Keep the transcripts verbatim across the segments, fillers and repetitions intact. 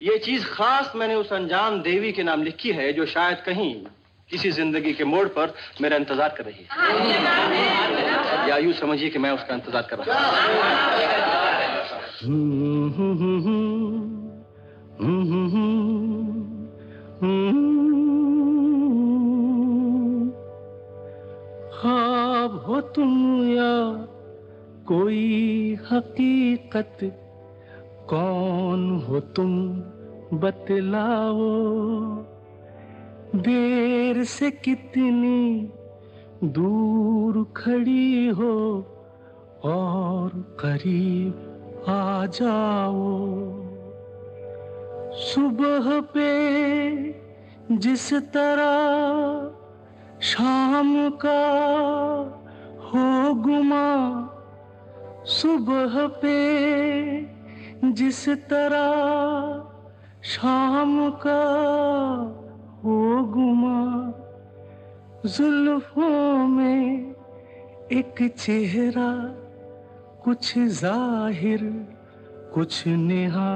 ये चीज खास मैंने उस अनजान देवी के नाम लिखी है जो शायद कहीं किसी जिंदगी के मोड़ पर मेरा इंतजार कर रही है, या यूं समझिए कि मैं उसका इंतजार कर रहा हूं। ख्वाब हो तुम या कोई हकीकत, कौन हो तुम बतलाओ। देर से कितनी दूर खड़ी हो और करीब आ जाओ। सुबह पे जिस तरह शाम का हो गुमा, सुबह पे जिस तरह शाम का हो गुमा। जुल्फों में एक चेहरा, कुछ जाहिर कुछ नेहा।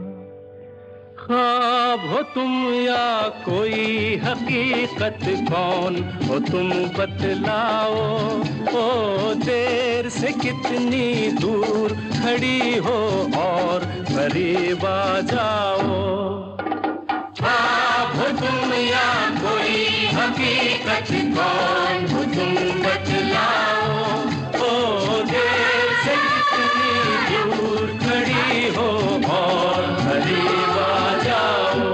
ख्वाब हो तुम या कोई हकीकत, कौन हो तुम बतलाओ। ओ देर से कितनी दूर खड़ी हो और करीब आ जाओ। ख्वाब हो तुम या कोई हकीकत, कौन हो तुम बतलाओ। ओ देर से कितनी दूर खड़ी हो और करीब आ जाओ।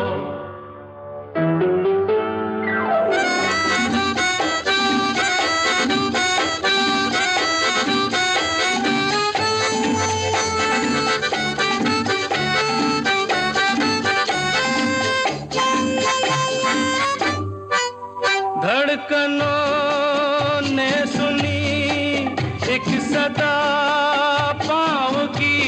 धड़कनों ने सुनी एक सदा पाँव की,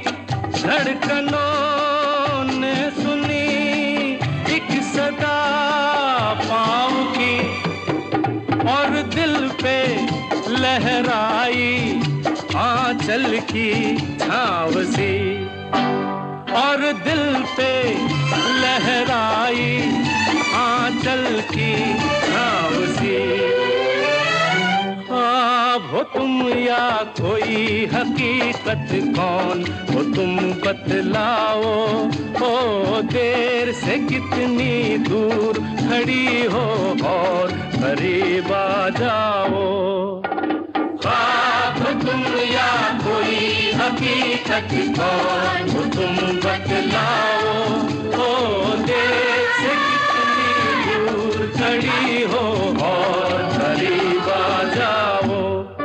धड़कनों ने सुनी एक सदा पाँव की। और दिल पे लहराई आंचल की छाँव सी, और दिल पे लहराई आंचल की छाँव सी। ख्वाब हो तुम या कोई हकीकत, कौन हो तुम बतलाओ। ओ देर से कितनी दूर खड़ी हो और करीब आ जाओ। ख्वाब हो तुम या कोई हकीकत, कौन हो तुम बतलाओ। ओ देर से कितनी दूर खड़ी हो और करीब आ जाओ।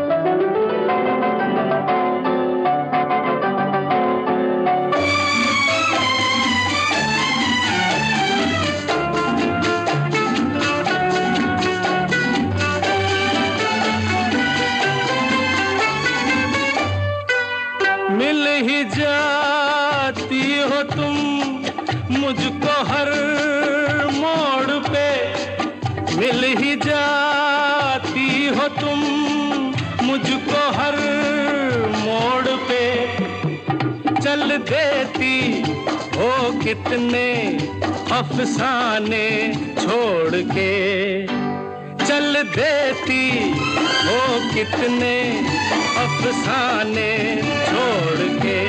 मिल ही जाती हो तुम मुझको हर मोड़ पे, मिल ही जाती हो तुम मुझको हर मोड़ पे। चल देती हो कितने अफसाने छोड़ के, चल देती हो कितने अफसाने छोड़ के।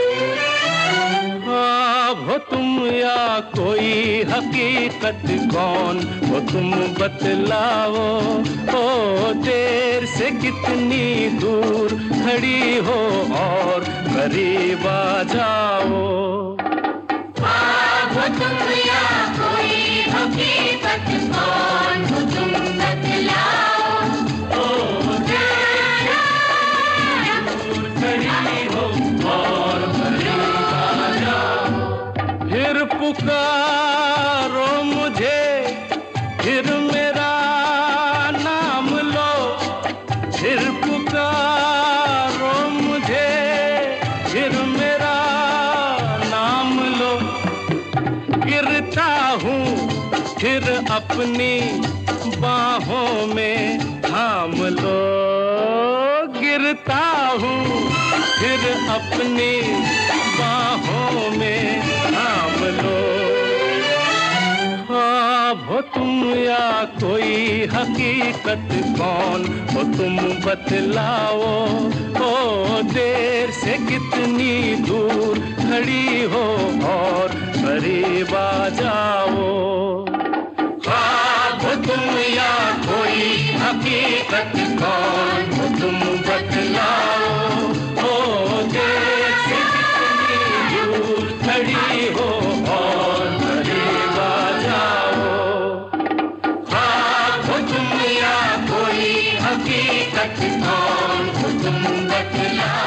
ख्वाब हो तुम या कोई हकीकत, कौन हो तुम बतलाओ। ओ देर से कितनी दूर खड़ी हो और करीब आ जाओ। ख्वाब हो तुम या कोई हकीकत, कौन हो तुम बतलाओ। ओ देर से खड़ी हो और करीब आ जाओ। फिर पुकारो मुझे, फिर मेरा नाम लो। फिर पुकारो मुझे, फिर मेरा नाम लो। गिरता हूँ फिर अपनी बाहों में थाम लो। गिरता हूँ फिर अपनी बाहों में थाम लो। तुम या कोई हकीकत कौन हो तुम बतलाओ। ओ देर से कितनी दूर खड़ी हो और करीब आ जाओ। ख्वाब हो तुम या कोई हकीकत कौन हो तुम बतलाओ। ओ देर से कितनी दूर खड़ी हो और करीब आ जाओ। ख्वाब हो तुम या कोई हकीकत कौन हो तुम बतलाओ।